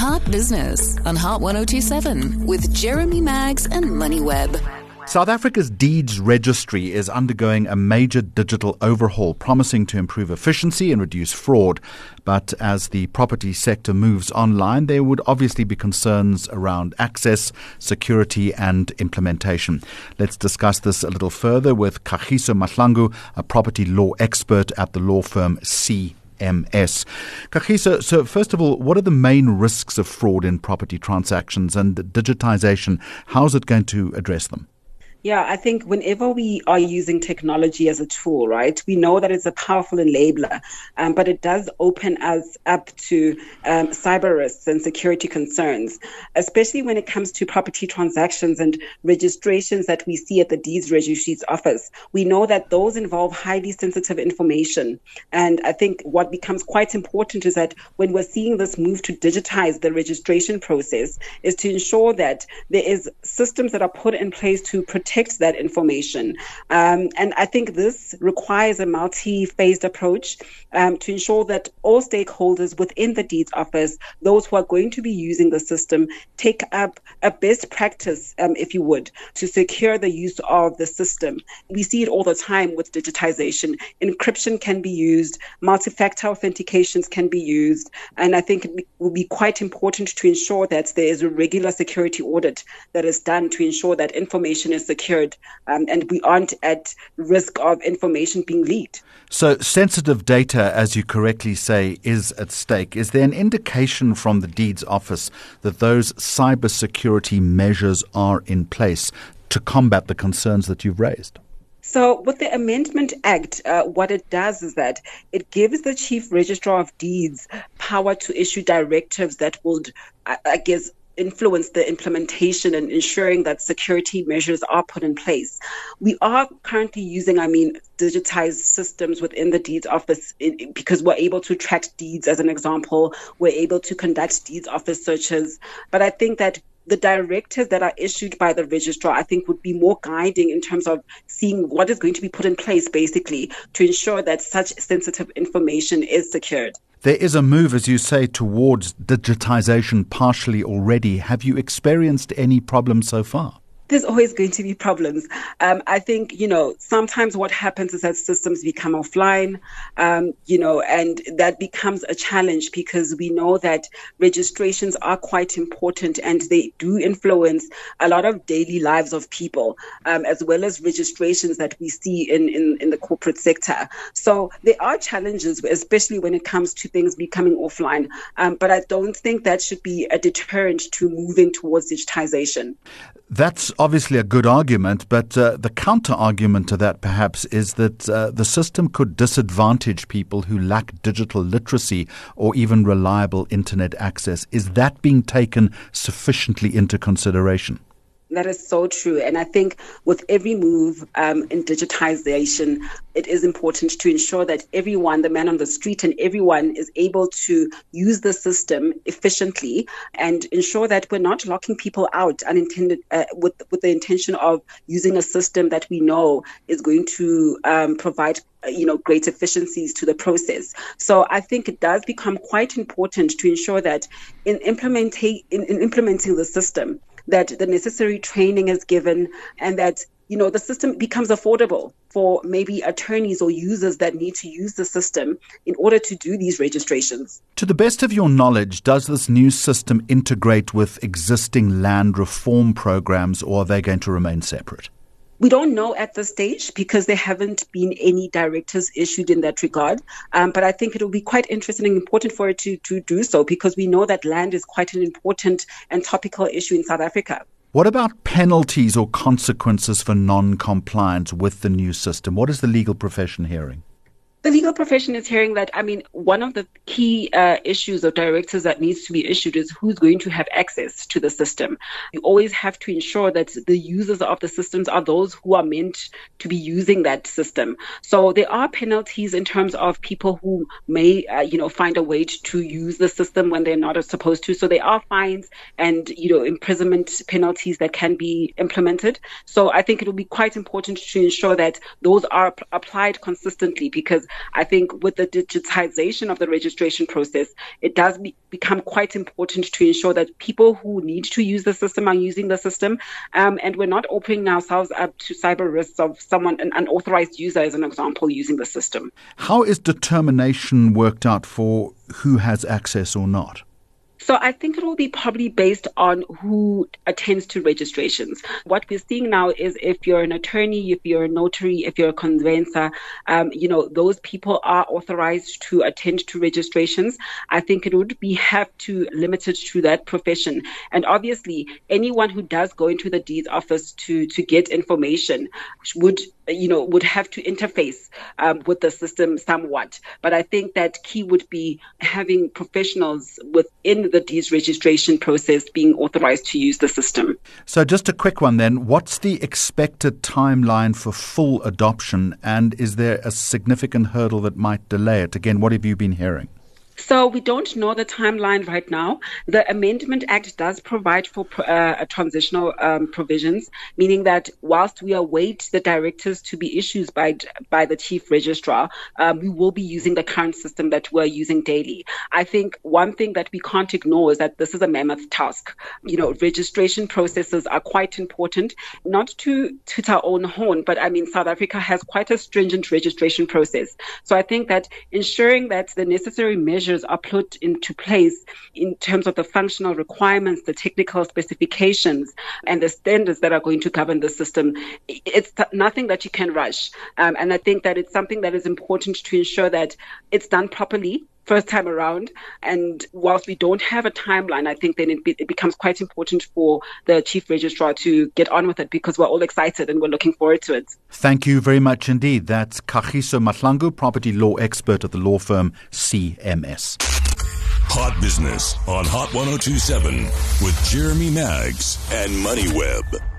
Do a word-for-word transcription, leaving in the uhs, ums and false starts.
Heart Business on Heart one oh two seven with Jeremy Maggs and MoneyWeb. South Africa's deeds registry is undergoing a major digital overhaul, promising to improve efficiency and reduce fraud. But as the property sector moves online, there would obviously be concerns around access, security and implementation. Let's discuss this a little further with Kagiso Mahlangu, a property law expert at the law firm C M S. Kagiso, so first of all, what are the main risks of fraud in property transactions and digitization? How is it going to address them? Yeah, I think whenever we are using technology as a tool, right, we know that it's a powerful enabler, um, but it does open us up to um, cyber risks and security concerns, especially when it comes to property transactions and registrations that we see at the deeds registry's office. We know that those involve highly sensitive information. And I think what becomes quite important is that when we're seeing this move to digitize the registration process is to ensure that there is systems that are put in place to protect that information. Um, and I think this requires a multi-phased approach um, to ensure that all stakeholders within the deeds office, those who are going to be using the system, take up a best practice, um, if you would, to secure the use of the system. We see it all the time with digitization. Encryption can be used, multi-factor authentications can be used, and I think it will be quite important to ensure that there is a regular security audit that is done to ensure that information is secure. Um, and we aren't at risk of information being leaked. So sensitive data, as you correctly say, is at stake. Is there an indication from the Deeds Office that those cybersecurity measures are in place to combat the concerns that you've raised? So with the Amendment Act, uh, what it does is that it gives the Chief Registrar of Deeds power to issue directives that would, I, I guess, influence the implementation and ensuring that security measures are put in place. We are currently using, I mean, digitized systems within the deeds office in, because we're able to track deeds, as an example. We're able to conduct deeds office searches. But I think that the directives that are issued by the registrar, I think, would be more guiding in terms of seeing what is going to be put in place, basically, to ensure that such sensitive information is secured. There is a move, as you say, towards digitization partially already. Have you experienced any problems so far? There's always going to be problems. Um, I think, you know, sometimes what happens is that systems become offline, um, you know, and that becomes a challenge because we know that registrations are quite important and they do influence a lot of daily lives of people, um, as well as registrations that we see in, in, in the corporate sector. So there are challenges, especially when it comes to things becoming offline. Um, but I don't think that should be a deterrent to moving towards digitization. That's obviously a good argument, but uh, the counter-argument to that perhaps is that uh, the system could disadvantage people who lack digital literacy or even reliable internet access. Is that being taken sufficiently into consideration? That is so true. And I think with every move um, in digitization, it is important to ensure that everyone, the man on the street and everyone is able to use the system efficiently and ensure that we're not locking people out unintended uh, with, with the intention of using a system that we know is going to um, provide you know, great efficiencies to the process. So I think it does become quite important to ensure that in implementing in, in implementing the system, that the necessary training is given and that, you know, the system becomes affordable for maybe attorneys or users that need to use the system in order to do these registrations. To the best of your knowledge, does this new system integrate with existing land reform programs, or are they going to remain separate? We don't know at this stage because there haven't been any directives issued in that regard. Um, but I think it will be quite interesting and important for it to, to do so because we know that land is quite an important and topical issue in South Africa. What about penalties or consequences for non-compliance with the new system? What is the legal profession hearing? The legal profession is hearing that, I mean, one of the key uh, issues or directives that needs to be issued is who's going to have access to the system. You always have to ensure that the users of the systems are those who are meant to be using that system. So there are penalties in terms of people who may, uh, you know, find a way to use the system when they're not supposed to. So there are fines and, you know, imprisonment penalties that can be implemented. So I think it will be quite important to ensure that those are p- applied consistently because I think with the digitization of the registration process, it does be, become quite important to ensure that people who need to use the system are using the system, um, and we're not opening ourselves up to cyber risks of someone, an unauthorized user, as an example, using the system. How is determination worked out for who has access or not? So I think it will be probably based on who attends to registrations. What we're seeing now is if you're an attorney, if you're a notary, if you're a conveyancer, um, you know, those people are authorized to attend to registrations. I think it would be have to limit it to that profession. And obviously, anyone who does go into the deeds office to, to get information would, you know, would have to interface um, with the system somewhat. But I think that key would be having professionals within the deeds registration process being authorized to use the system. So just a quick one then. What's the expected timeline for full adoption, and is there a significant hurdle that might delay it? Again, what have you been hearing? So we don't know the timeline right now. The Amendment Act does provide for uh, a transitional um, provisions, meaning that whilst we await the directives to be issued by by the Chief Registrar, um, we will be using the current system that we're using daily. I think one thing that we can't ignore is that this is a mammoth task. You know, registration processes are quite important, not to toot our own horn, but I mean, South Africa has quite a stringent registration process. So I think that ensuring that the necessary measures are put into place in terms of the functional requirements, the technical specifications, and the standards that are going to govern the system. It's nothing that you can rush. Um, and I think that it's something that is important to ensure that it's done properly first time around. And whilst we don't have a timeline, I think then it, be, it becomes quite important for the Chief Registrar to get on with it, because we're all excited and we're looking forward to it. Thank you very much indeed. That's Kagiso Mahlangu, property law expert at the law firm C M S. Hot Business on Hot one oh two seven with Jeremy Maggs and MoneyWeb.